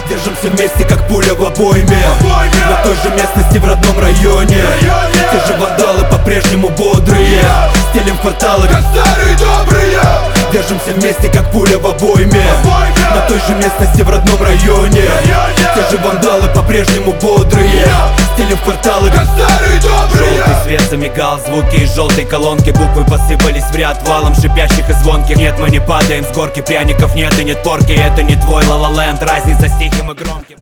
Держимся вместе, как пуля в обойме. На той же местности в родном районе. Те же вандалы по-прежнему бодрые. Стелим кварталы, как старые добрые. Держимся вместе, как пуля в обойме. На той же местности в родном районе. Те же вандалы по-прежнему бодрые. Стелим кварталы, как старые добрые. Желтый свет замигал, звуки из желтой колонки. Буквы посыпались в ряд валом шипящих и звонких. Нет, мы не падаем с горки, пряников нет и нет порки. Это не твой ла-ла-ленд, разница с тихим и громким.